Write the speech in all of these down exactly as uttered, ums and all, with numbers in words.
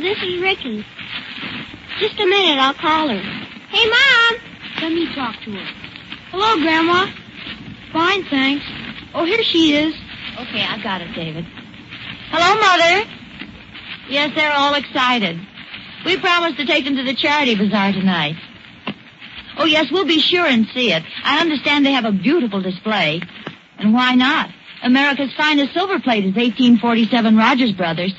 this is Ricky. Just a minute, I'll call her. Hey, Mom! Let me talk to her. Hello, Grandma. Fine, thanks. Oh, here she is. Okay, I got it, David. Hello, Mother. Yes, they're all excited. We promised to take them to the charity bazaar tonight. Oh, yes, we'll be sure and see it. I understand they have a beautiful display. And why not? America's finest silver plate is eighteen forty-seven Rogers Brothers.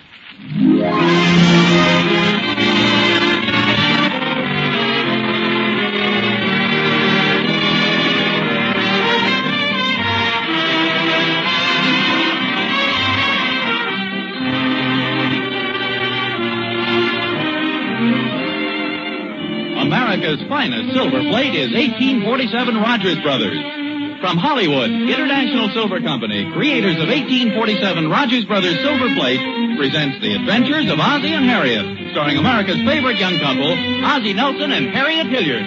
America's finest silver plate is eighteen forty-seven Rogers Brothers. From Hollywood, International Silver Company, creators of eighteen forty-seven Rogers Brothers Silver Plate, presents The Adventures of Ozzie and Harriet, starring America's favorite young couple, Ozzie Nelson and Harriet Hilliard.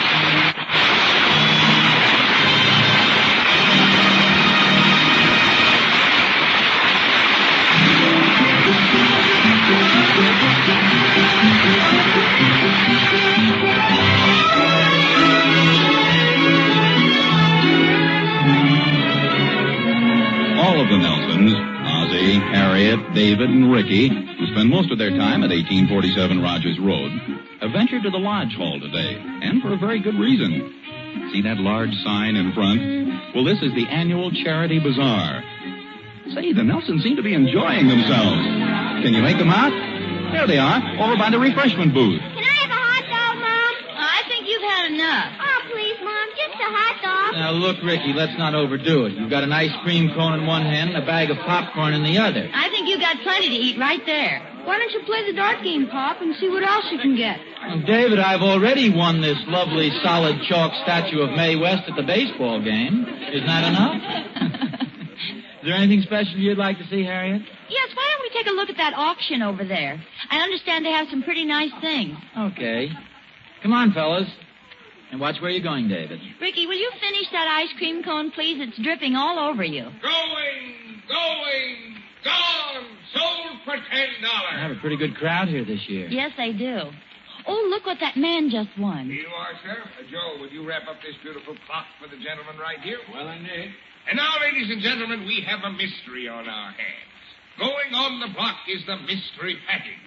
All of the Nelsons, Ozzie, Harriet, David, and Ricky, who spend most of their time at eighteen forty-seven Rogers Road, have ventured to the Lodge Hall today, and for a very good reason. See that large sign in front? Well, this is the annual Charity Bazaar. Say, the Nelsons seem to be enjoying themselves. Can you make them out? There they are, over by the refreshment booth. Can I have a hot dog, Mom? I think you've had enough. Oh, please, Mom, just a hot dog. Now, look, Ricky, let's not overdo it. You've got an ice cream cone in one hand and a bag of popcorn in the other. I think you got plenty to eat right there. Why don't you play the dart game, Pop, and see what else you can get? Well, David, I've already won this lovely solid chalk statue of Mae West at the baseball game. Isn't that enough? Is there anything special you'd like to see, Harriet? Yes, why don't we take a look at that auction over there? I understand they have some pretty nice things. Okay. Come on, fellas. And watch where you're going, David. Ricky, will you finish that ice cream cone, please? It's dripping all over you. Going, going, gone, sold for ten dollars. I have a pretty good crowd here this year. Yes, they do. Oh, look what that man just won. Here you are, sir. Uh, Joe, would you wrap up this beautiful clock for the gentleman right here? Well, indeed. And now, ladies and gentlemen, we have a mystery on our hands. Going on the block is the mystery package.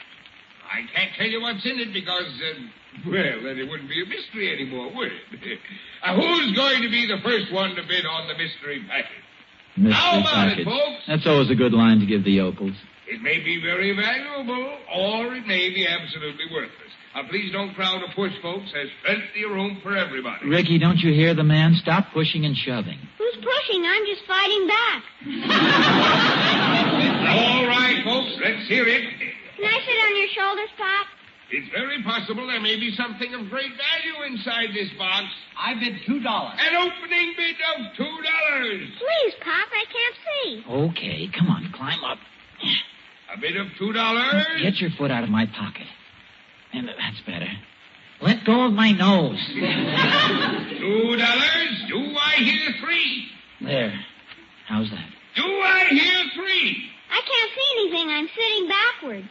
I can't tell you what's in it because, uh, well, then it wouldn't be a mystery anymore, would it? uh, who's going to be the first one to bid on the mystery package? Mystery How about package. it, folks? That's always a good line to give the yokels. It may be very valuable, or it may be absolutely worthless. Now, please don't crowd or push, folks. There's plenty of room for everybody. Ricky, don't you hear the man? Stop pushing and shoving. Who's pushing? I'm just fighting back. All right, folks, let's hear it. Can I sit on your shoulders, Pop? It's very possible there may be something of great value inside this box. I bid two dollars. An opening bid of two dollars. Please, Pop, I can't see. Okay, come on, climb up. A bid of two dollars. Get your foot out of my pocket. And that's better. Let go of my nose. Two dollars. Do I hear three? There. How's that? Do I hear three? I can't see anything. I'm sitting backwards.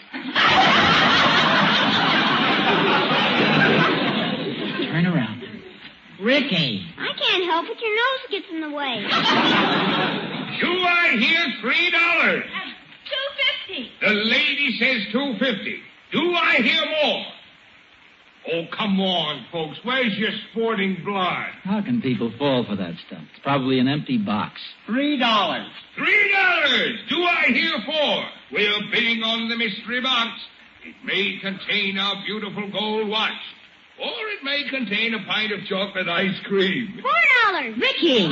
Turn around. Ricky. I can't help it. Your nose gets in the way. Do I hear three dollars? Two fifty. The lady says two fifty. Do I hear more? Oh, come on, folks. Where's your sporting blood? How can people fall for that stuff? It's probably an empty box. Three dollars. Three dollars. Do I hear four? We're bidding on the mystery box. It may contain our beautiful gold watch. Or it may contain a pint of chocolate ice cream. Four dollars. Ricky.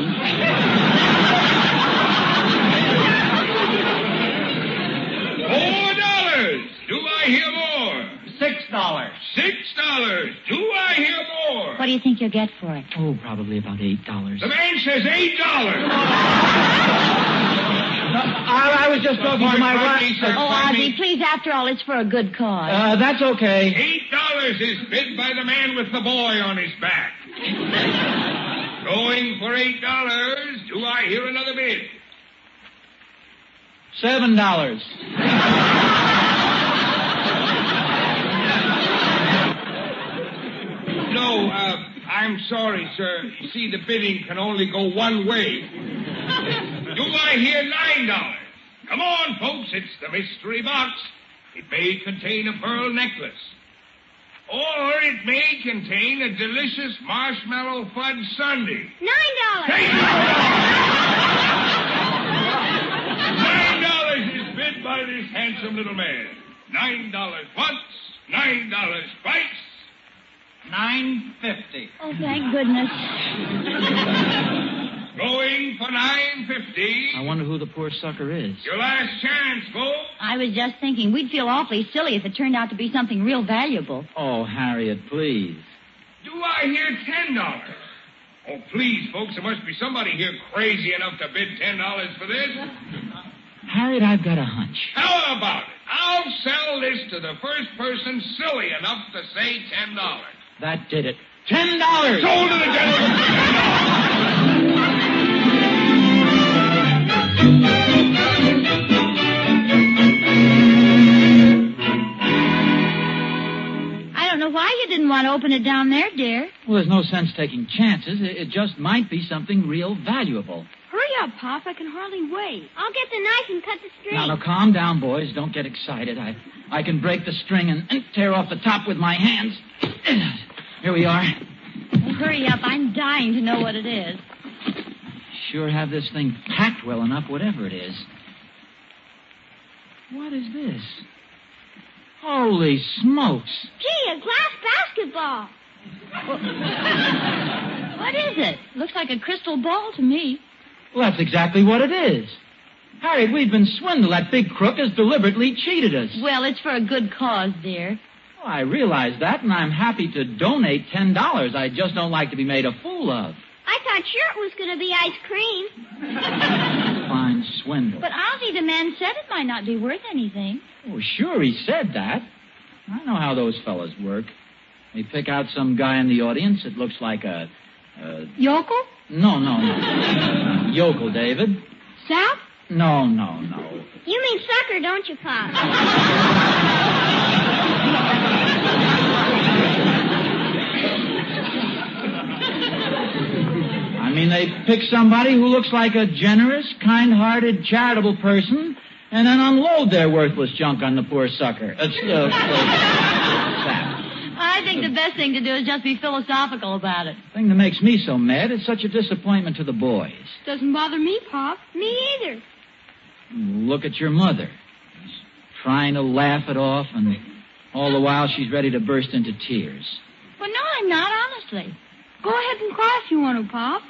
Four dollars. Do I hear more? Six dollars. Six dollars. Do I hear more? What do you think you'll get for it? Oh, probably about eight dollars. The man says eight dollars. I, I was just talking to my wife. Oh, Ozzie, please, after all, it's for a good cause. Uh, that's okay. Eight dollars is bid by the man with the boy on his back. Going for eight dollars. Do I hear another bid? Seven dollars. no, uh, I'm sorry, sir. You see, the bidding can only go one way. Do I hear nine dollars? Come on, folks, it's the mystery box. It may contain a pearl necklace. Or it may contain a delicious marshmallow fudge sundae. Nine dollars. Nine dollars is bid by this handsome little man. Nine dollars once, nine dollars twice. Nine fifty. Oh, thank goodness. Going for nine fifty. I wonder who the poor sucker is. Your last chance, folks. I was just thinking we'd feel awfully silly if it turned out to be something real valuable. Oh, Harriet, please. Do I hear ten dollars? Oh, please, folks, there must be somebody here crazy enough to bid ten dollars for this. Harriet, I've got a hunch. How about it? I'll sell this to the first person silly enough to say ten dollars. That did it. Ten dollars! Sold to the gentleman. I don't know why you didn't want to open it down there, dear. Well, there's no sense taking chances. It, it just might be something real valuable. Hurry up, Pop. I can hardly wait. I'll get the knife and cut the string. Now, now, calm down, boys. Don't get excited. I, I can break the string and, and tear off the top with my hands. Here we are. Well, hurry up. I'm dying to know what it is. Sure have this thing packed well enough, whatever it is. What is this? Holy smokes. Gee, a glass basketball. What is it? Looks like a crystal ball to me. Well, that's exactly what it is. Harriet, we've been swindled. That big crook has deliberately cheated us. Well, it's for a good cause, dear. Well, I realize that, and I'm happy to donate ten dollars. I just don't like to be made a fool of. I thought sure it was going to be ice cream. Fine swindle. But Ozzie, the man, said it might not be worth anything. Oh, sure, he said that. I know how those fellas work. They pick out some guy in the audience that looks like a... a... Yokel? No, no, no. Yokel, David. Sap? No, no, no. You mean sucker, don't you, Pop? I mean, they pick somebody who looks like a generous, kind-hearted, charitable person, and then unload their worthless junk on the poor sucker. That's, uh, uh, Sap. I think the best thing to do is just be philosophical about it. The thing that makes me so mad is such a disappointment to the boys. Doesn't bother me, Pop. Me either. Look at your mother. She's trying to laugh it off, and all the while she's ready to burst into tears. Well, no, I'm not, honestly. Go ahead and cry if you want to, Pop.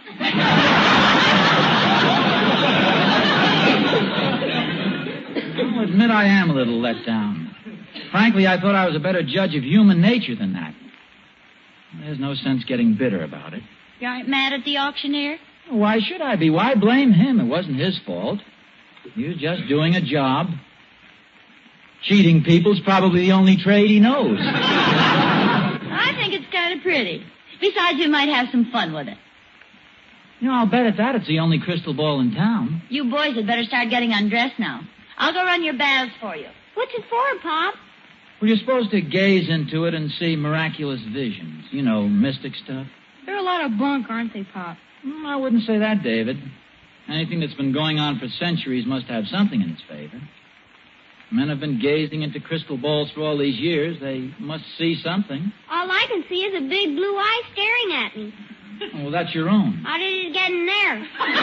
I'll admit I am a little let down. Frankly, I thought I was a better judge of human nature than that. There's no sense getting bitter about it. You aren't mad at the auctioneer? Why should I be? Why blame him? It wasn't his fault. He was just doing a job. Cheating people's probably the only trade he knows. I think it's kind of pretty. Besides, you might have some fun with it. You know, I'll bet at that it's the only crystal ball in town. You boys had better start getting undressed now. I'll go run your baths for you. What's it for, Pop? Well, you're supposed to gaze into it and see miraculous visions. You know, mystic stuff. They're a lot of bunk, aren't they, Pop? Mm, I wouldn't say that, David. Anything that's been going on for centuries must have something in its favor. Men have been gazing into crystal balls for all these years. They must see something. All I can see is a big blue eye staring at me. Oh, well, that's your own. How did it get in there?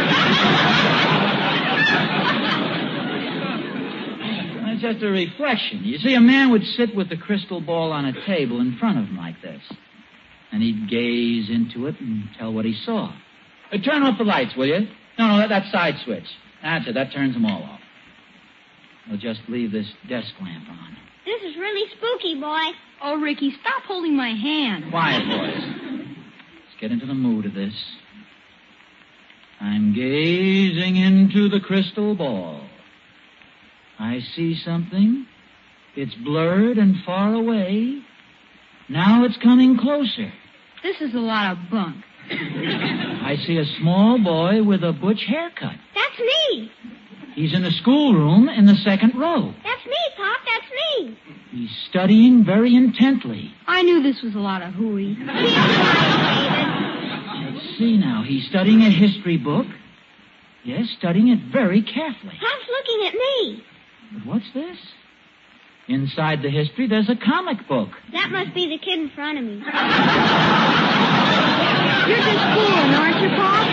It's just a reflection. You see, a man would sit with the crystal ball on a table in front of him like this. And he'd gaze into it and tell what he saw. Uh, turn off the lights, will you? No, no, that, that side switch. That's it. That turns them all off. We'll just leave this desk lamp on. This is really spooky, boy. Oh, Ricky, stop holding my hand. Quiet, boys. Let's get into the mood of this. I'm gazing into the crystal ball. I see something. It's blurred and far away. Now it's coming closer. This is a lot of bunk. I see a small boy with a butch haircut. That's me. He's in a schoolroom in the second row. That's me, Pop. That's me. He's studying very intently. I knew this was a lot of hooey. Let's see now. He's studying a history book. Yes, studying it very carefully. Pop's looking at me. But what's this? Inside the history, there's a comic book. That must be the kid in front of me. You're just fooling, aren't you, Pop?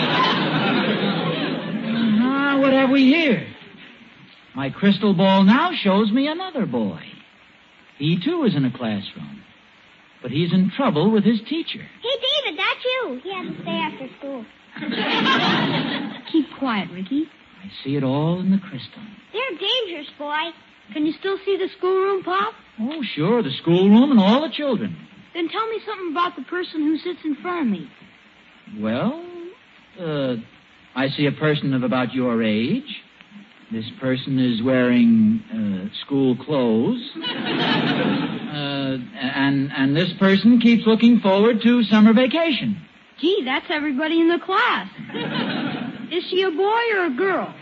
Ah, what have we here? My crystal ball now shows me another boy. He, too, is in a classroom. But he's in trouble with his teacher. Hey, David, that's you. He has to stay after school. Keep quiet, Ricky. I see it all in the crystal. They're dangerous, boy. Can you still see the schoolroom, Pop? Oh, sure, the schoolroom and all the children. Then tell me something about the person who sits in front of me. Well, uh, I see a person of about your age. This person is wearing uh, school clothes. uh, and, and this person keeps looking forward to summer vacation. Gee, that's everybody in the class. Is she a boy or a girl?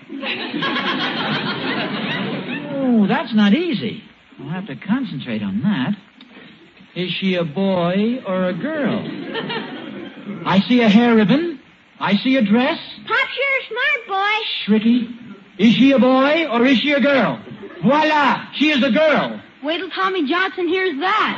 Oh, that's not easy. I'll have to concentrate on that. Is she a boy or a girl? I see a hair ribbon. I see a dress. Pop's you're a smart boy. Shh, Ricky. Is she a boy or is she a girl? Voila! She is a girl. Wait till Tommy Johnson hears that.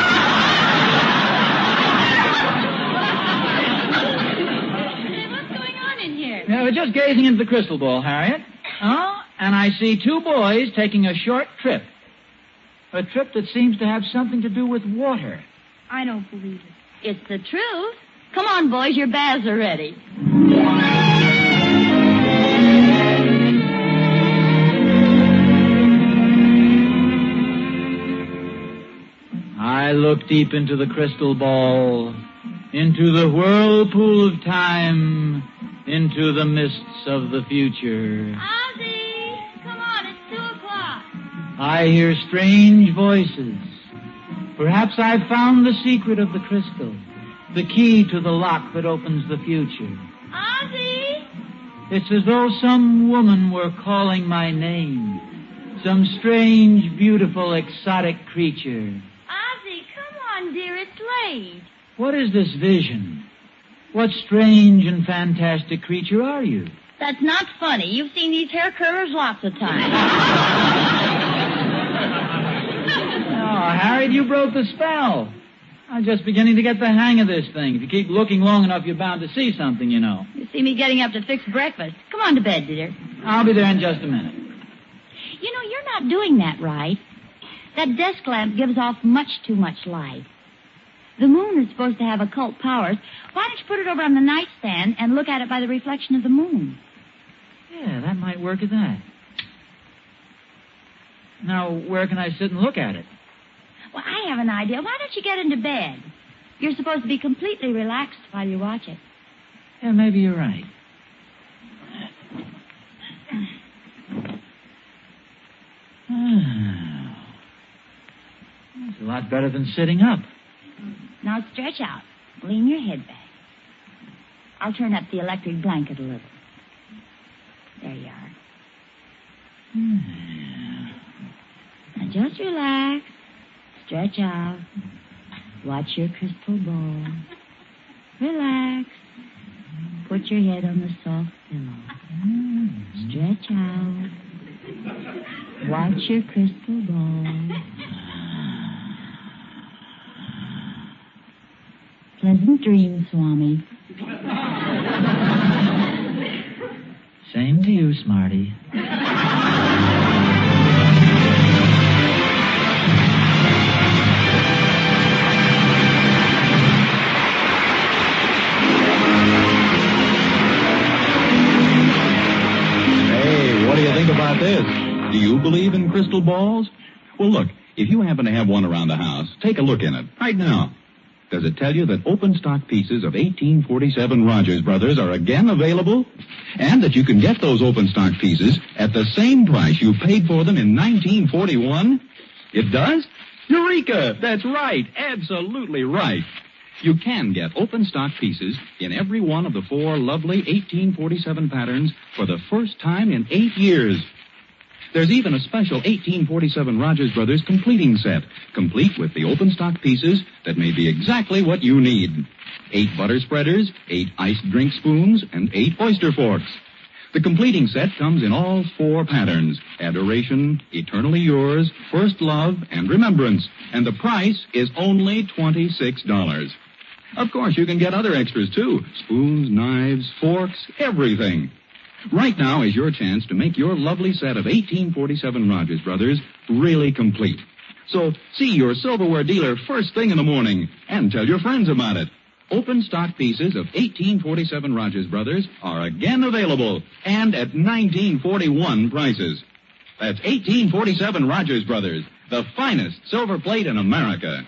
What's going on in here? Yeah, we're just gazing into the crystal ball, Harriet. Oh, and I see two boys taking a short trip. A trip that seems to have something to do with water. I don't believe it. It's the truth. Come on, boys, your baths are ready. I look deep into the crystal ball, into the whirlpool of time, into the mists of the future. Ozzy, come on, it's two o'clock. I hear strange voices. Perhaps I've found the secret of the crystal, the key to the lock that opens the future. Ozzy! It's as though some woman were calling my name, some strange, beautiful, exotic creature. Ozzy, come on, dear, it's late. What is this vision? What strange and fantastic creature are you? That's not funny. You've seen these hair curlers lots of times. Oh, Harriet, you broke the spell. I'm just beginning to get the hang of this thing. If you keep looking long enough, you're bound to see something, you know. You see me getting up to fix breakfast. Come on to bed, dear. I'll be there in just a minute. You know, you're not doing that right. That desk lamp gives off much too much light. The moon is supposed to have occult powers. Why don't you put it over on the nightstand and look at it by the reflection of the moon? Yeah, that might work at that. Now, where can I sit and look at it? Well, I have an idea. Why don't you get into bed? You're supposed to be completely relaxed while you watch it. Yeah, maybe you're right. That's a lot better than sitting up. Now stretch out. Lean your head back. I'll turn up the electric blanket a little. There you are. Now just relax. Stretch out. Watch your crystal ball. Relax. Put your head on the soft pillow. Stretch out. Watch your crystal ball. Pleasant dreams, Swami. Same to you, Smarty. What do you think about this? Do you believe in crystal balls? Well, look, if you happen to have one around the house, take a look in it right now. Does it tell you that open stock pieces of eighteen forty-seven Rogers Brothers are again available? And that you can get those open stock pieces at the same price you paid for them in nineteen forty-one? It does? Eureka! That's right. Absolutely right. You can get open stock pieces in every one of the four lovely eighteen forty-seven patterns for the first time in eight years. There's even a special eighteen forty-seven Rogers Brothers completing set, complete with the open stock pieces that may be exactly what you need. Eight butter spreaders, eight iced drink spoons, and eight oyster forks. The completing set comes in all four patterns: Adoration, Eternally Yours, First Love, and Remembrance. And the price is only twenty-six dollars. Of course, you can get other extras, too. Spoons, knives, forks, everything. Right now is your chance to make your lovely set of eighteen forty-seven Rogers Brothers really complete. So see your silverware dealer first thing in the morning and tell your friends about it. Open stock pieces of eighteen forty-seven Rogers Brothers are again available and at nineteen forty-one prices. That's eighteen forty-seven Rogers Brothers, the finest silver plate in America.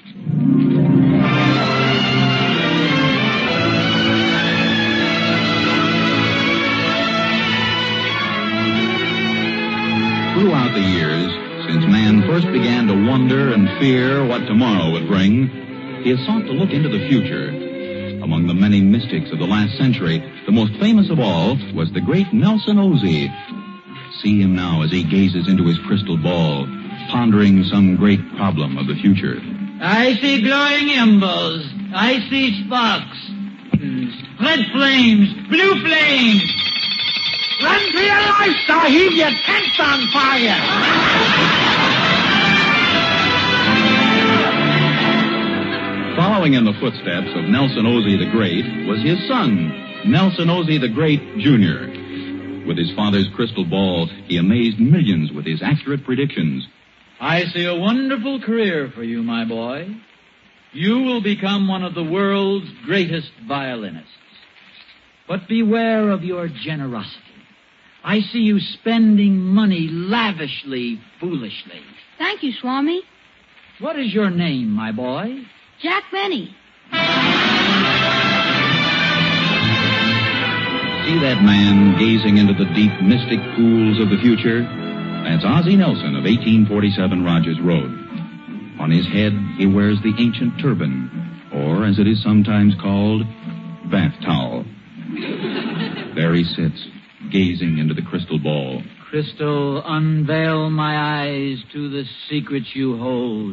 Throughout the years, since man first began to wonder and fear what tomorrow would bring, he has sought to look into the future. Among the many mystics of the last century, the most famous of all was the great Nelson Ozee. See him now as he gazes into his crystal ball, pondering some great problem of the future. I see glowing embers. I see sparks. Red flames. Blue flames. Run for your life, Sahib! Your tent's on fire! Following in the footsteps of Nelson Ozee the Great was his son, Nelson Ozee the Great, Junior With his father's crystal ball, he amazed millions with his accurate predictions. I see a wonderful career for you, my boy. You will become one of the world's greatest violinists. But beware of your generosity. I see you spending money lavishly, foolishly. Thank you, Swami. What is your name, my boy? Jack Benny. See that man gazing into the deep, mystic pools of the future? That's Ozzie Nelson of eighteen forty-seven Rogers Road. On his head, he wears the ancient turban, or as it is sometimes called, bath towel. There he sits, gazing into the crystal ball. Crystal, unveil my eyes to the secrets you hold.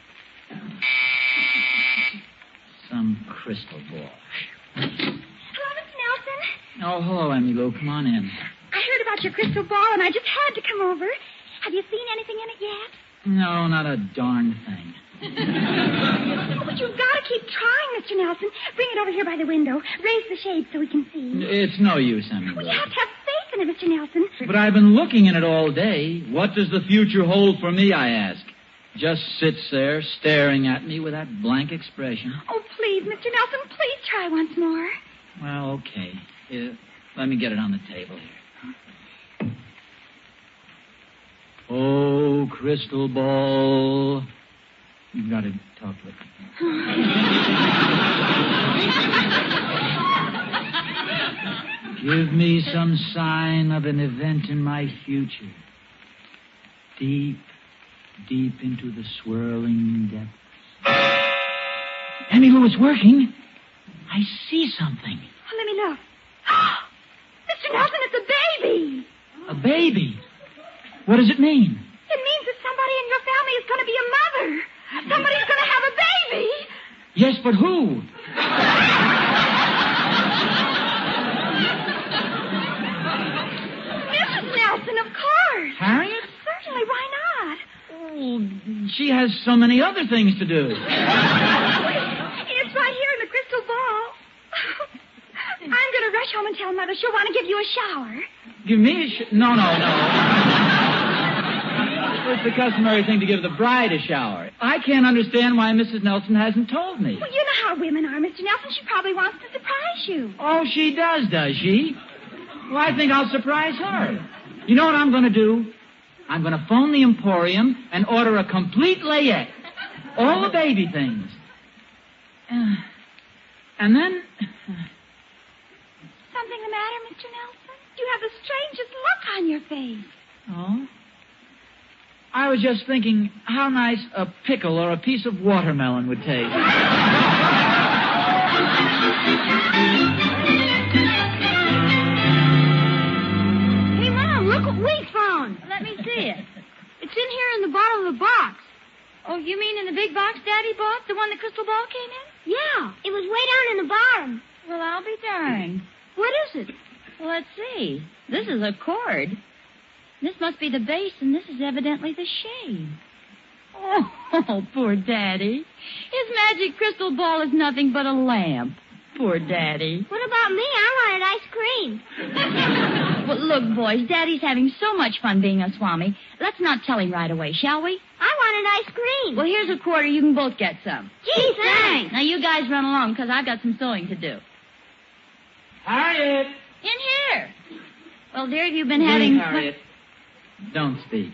Some crystal ball. Hello, Mister Nelson. Oh, hello, Emmylou. Come on in. I heard about your crystal ball, and I just had to come over. Have you seen anything in it yet? No, not a darn thing. Oh, but you've got to keep trying, Mister Nelson. Bring it over here by the window. Raise the shade so we can see. It's no use, Emmylou. Well, you have to have faith in it, Mister Nelson. But I've been looking in it all day. What does the future hold for me, I ask? Just sits there staring at me with that blank expression. Oh, please, Mister Nelson, please try once more. Well, okay. Uh, let me get it on the table here. Oh, crystal ball. You've got to talk with me. Give me some sign of an event in my future. Deep, deep into the swirling depths. Emmylou, it's working. I see something. Oh, let me look. Mister Nelson, it's a baby. A baby? What does it mean? It means that somebody in your family is going to be a mother. Somebody's going to have a baby. Yes, but who? Missus Nelson, of course. Harriet? Certainly, why not? Oh, she has so many other things to do. It's right here in the crystal ball. I'm going to rush home and tell Mother she'll want to give you a shower. Give me a sh- No, no, no. It's the customary thing to give the bride a shower. I can't understand why Missus Nelson hasn't told me. Well, you know how women are, Mister Nelson. She probably wants to surprise you. Oh, she does, does she? Well, I think I'll surprise her. You know what I'm going to do? I'm going to phone the Emporium and order a complete layette. All the baby things. Uh, and then... Something the matter, Mister Nelson? You have the strangest look on your face. Oh? I was just thinking how nice a pickle or a piece of watermelon would taste. Hey, Mom, look what we found. down. Let me see it. It's in here in the bottom of the box. Oh, you mean in the big box Daddy bought? The one the crystal ball came in? Yeah, it was way down in the bottom. Well, I'll be darned. What is it? Well, let's see. This is a cord. This must be the base, and this is evidently the shade. Oh, poor Daddy. His magic crystal ball is nothing but a lamp. Poor Daddy. What about me? I wanted ice cream. Well, look, boys, Daddy's having so much fun being a Swami. Let's not tell him right away, shall we? I wanted ice cream. Well, here's a quarter. You can both get some. Gee, thanks. Now, you guys run along, because I've got some sewing to do. Harriet! In here. Well, dear, have you been Please, having... Harriet, don't speak.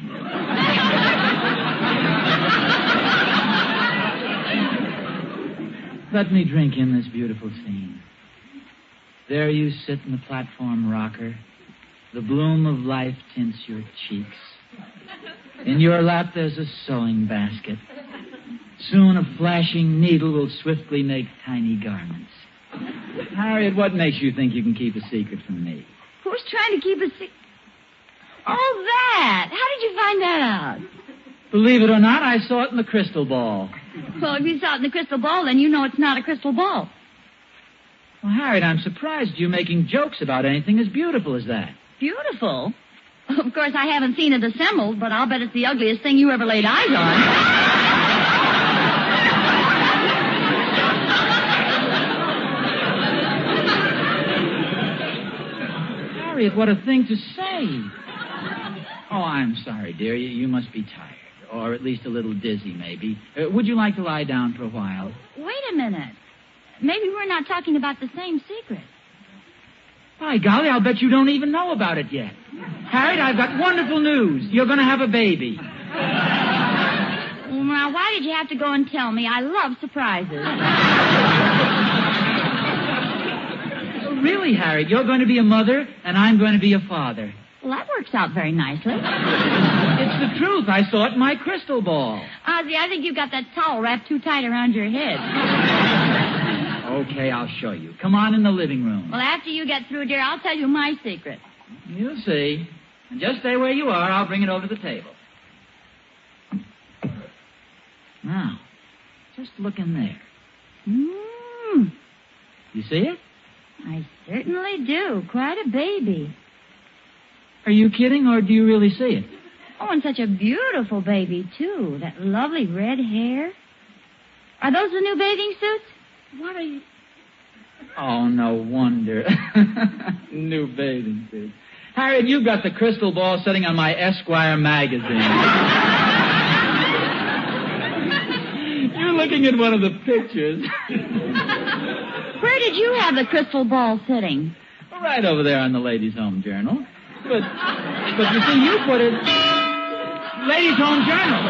Let me drink in this beautiful scene. There you sit in the platform rocker. The bloom of life tints your cheeks. In your lap there's a sewing basket. Soon a flashing needle will swiftly make tiny garments. Harriet, what makes you think you can keep a secret from me? Who's trying to keep a secret? Oh, that. How did you find that out? Believe it or not, I saw it in the crystal ball. Well, if you saw it in the crystal ball, then you know it's not a crystal ball. Well, Harriet, I'm surprised you making jokes about anything as beautiful as that. Beautiful? Of course, I haven't seen it assembled, but I'll bet it's the ugliest thing you ever laid eyes on. Harriet, what a thing to say. Oh, I'm sorry, dear. You, you must be tired. Or at least a little dizzy, maybe. Uh, would you like to lie down for a while? Wait a minute. Maybe we're not talking about the same secret. By golly, I'll bet you don't even know about it yet. Harriet, I've got wonderful news. You're going to have a baby. Well, now, why did you have to go and tell me? I love surprises. Really, Harriet, you're going to be a mother, and I'm going to be a father. Well, that works out very nicely. It's the truth. I saw it in my crystal ball. Ozzy, I think you've got that towel wrapped too tight around your head. Okay, I'll show you. Come on in the living room. Well, after you get through, dear, I'll tell you my secret. You'll see. And just stay where you are. I'll bring it over to the table. Now, just look in there. Mmm. You see it? I certainly do. Quite a baby. Are you kidding, or do you really see it? Oh, and such a beautiful baby, too. That lovely red hair. Are those the new bathing suits? What are you... Oh, no wonder. New bathing suit. Harriet, you've got the crystal ball sitting on my Esquire magazine. You're looking at one of the pictures. Where did you have the crystal ball sitting? Right over there on the Ladies' Home Journal. But, but you see, you put it... Ladies' Home Journal.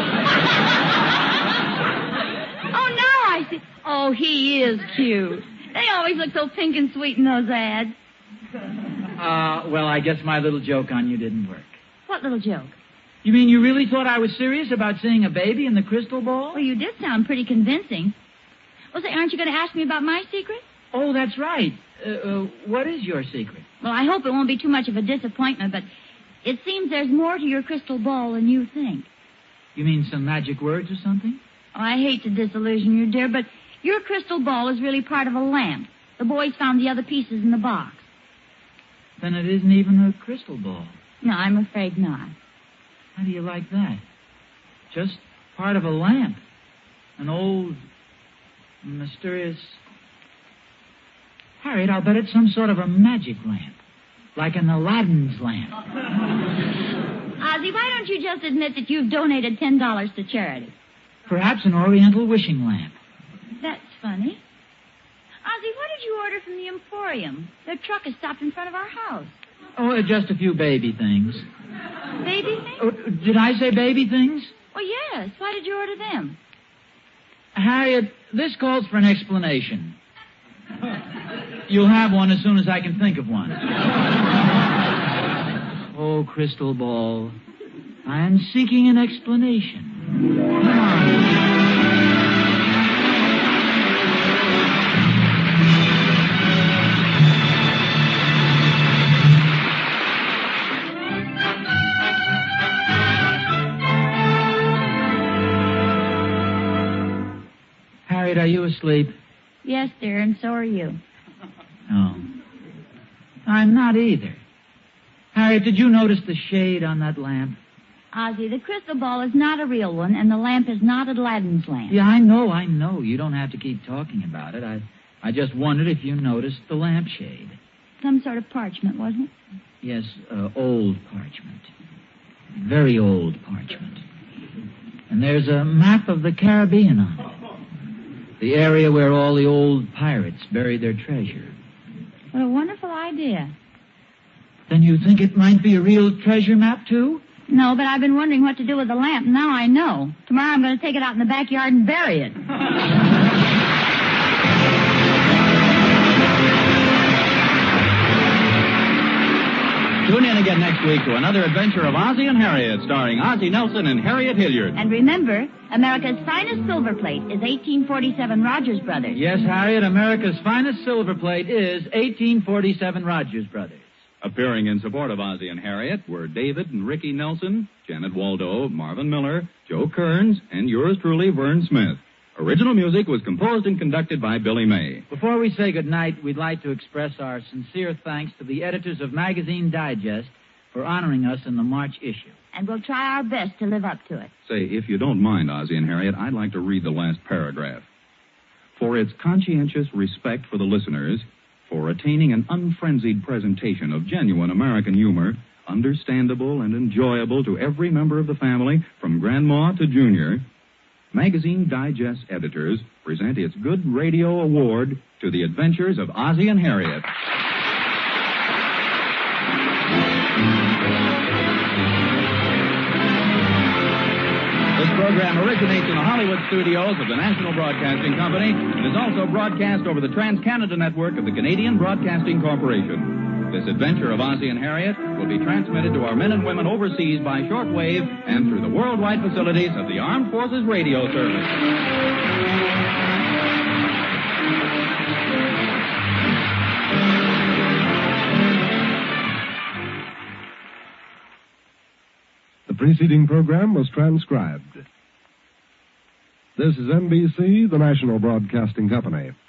Oh, now I see. Oh, he is cute. They always look so pink and sweet in those ads. Uh, well, I guess my little joke on you didn't work. What little joke? You mean you really thought I was serious about seeing a baby in the crystal ball? Well, you did sound pretty convincing. Well, say, aren't you going to ask me about my secret? Oh, that's right. Uh, uh, what is your secret? Well, I hope it won't be too much of a disappointment, but it seems there's more to your crystal ball than you think. You mean some magic words or something? Oh, I hate to disillusion you, dear, but your crystal ball is really part of a lamp. The boys found the other pieces in the box. Then it isn't even a crystal ball. No, I'm afraid not. How do you like that? Just part of a lamp. An old, mysterious... Harriet, I'll bet it's some sort of a magic lamp. Like an Aladdin's lamp. Ozzy, why don't you just admit that you've donated ten dollars to charity? Perhaps an Oriental wishing lamp. That's funny. Ozzy, what did you order from the Emporium? Their truck has stopped in front of our house. Oh, uh, just a few baby things. Baby things? Oh, did I say baby things? Well, yes. Why did you order them? Harriet, this calls for an explanation. You'll have one as soon as I can think of one. Oh, crystal ball, I am seeking an explanation. Come on. Harriet, are you asleep? Yes, dear, and so are you. No. I'm not either. Harriet, did you notice the shade on that lamp? Ozzie, the crystal ball is not a real one, and the lamp is not Aladdin's lamp. Yeah, I know, I know. You don't have to keep talking about it. I, I just wondered if you noticed the lampshade. Some sort of parchment, wasn't it? Yes, uh, old parchment. Very old parchment. And there's a map of the Caribbean on it. The area where all the old pirates buried their treasure. What a wonderful idea. Then you think it might be a real treasure map, too? No, but I've been wondering what to do with the lamp. Now I know. Tomorrow I'm going to take it out in the backyard and bury it. Tune in again next week to another adventure of Ozzie and Harriet, starring Ozzie Nelson and Harriet Hilliard. And remember, America's finest silver plate is eighteen forty-seven Rogers Brothers. Yes, Harriet, America's finest silver plate is eighteen forty-seven Rogers Brothers. Appearing in support of Ozzie and Harriet were David and Ricky Nelson, Janet Waldo, Marvin Miller, Joe Kearns, and yours truly, Vern Smith. Original music was composed and conducted by Billy May. Before we say goodnight, we'd like to express our sincere thanks to the editors of Magazine Digest for honoring us in the March issue. And we'll try our best to live up to it. Say, if you don't mind, Ozzie and Harriet, I'd like to read the last paragraph. For its conscientious respect for the listeners, for attaining an unfrenzied presentation of genuine American humor, understandable and enjoyable to every member of the family, from Grandma to Junior, Magazine Digest editors present its Good Radio Award to the adventures of Ozzie and Harriet. This program originates in the Hollywood studios of the National Broadcasting Company and is also broadcast over the Trans-Canada Network of the Canadian Broadcasting Corporation. This adventure of Ozzie and Harriet will be transmitted to our men and women overseas by shortwave and through the worldwide facilities of the Armed Forces Radio Service. The preceding program was transcribed. This is N B C, the National Broadcasting Company.